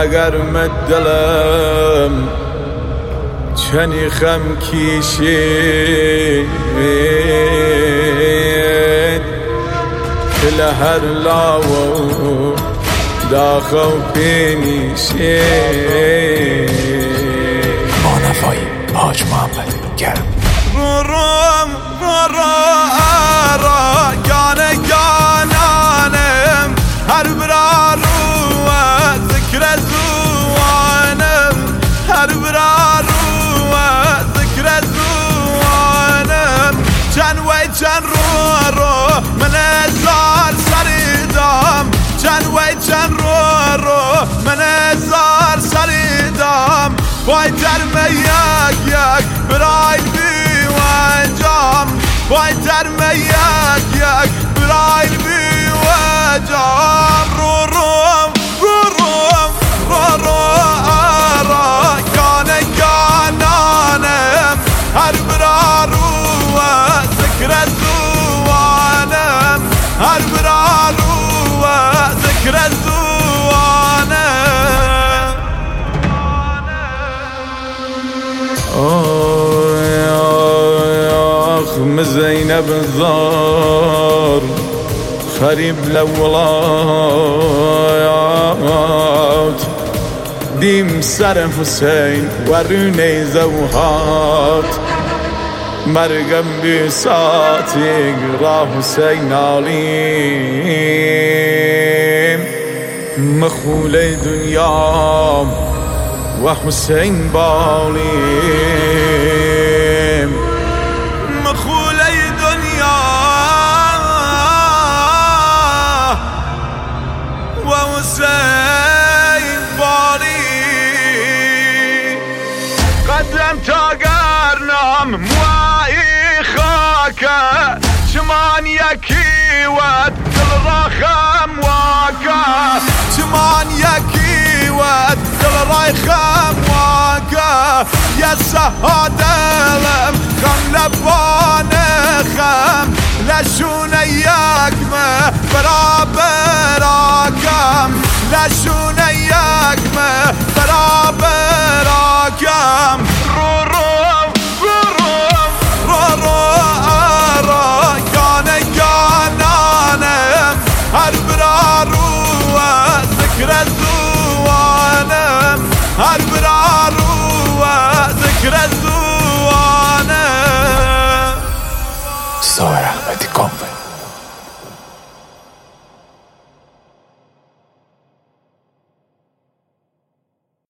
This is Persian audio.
اگر مدلم چنی خم کیشید که لهر لاو داخو پینیشید. با نفایی حاج محمد گرم گانه گانانم هر برا رو ذکر زوانم هر برا رو ذکر زوانم چند وی چند رو من ازار سریدام چند وی چند رو من ازار سریدام وای درمه یک برای بیوانجام وای درمه یک برای بیوانجام رو گانه گانانم هر برا رو ذکر زوانم هر برا رو ذکر زوانم. آخ زینب زار خریب لولات دیم سر حسین و رونه زوهات مرگم بیساتی را حسین علیم مخول دنیا و حسین بالیم مخول دنیا و حسین بالیم قدم تا گرنم موایی خاکه چمان یکی و دل را خم واکه چمان یکی و دل را خم واکه یا سهادلم خم لبان خم لشون یکمه برابر آکم لشون یکمه برابر آکم گانه گانانم هر برا رو ذکر زوانم هر برا رو ذکر زوانم. سایر احمدی کامل.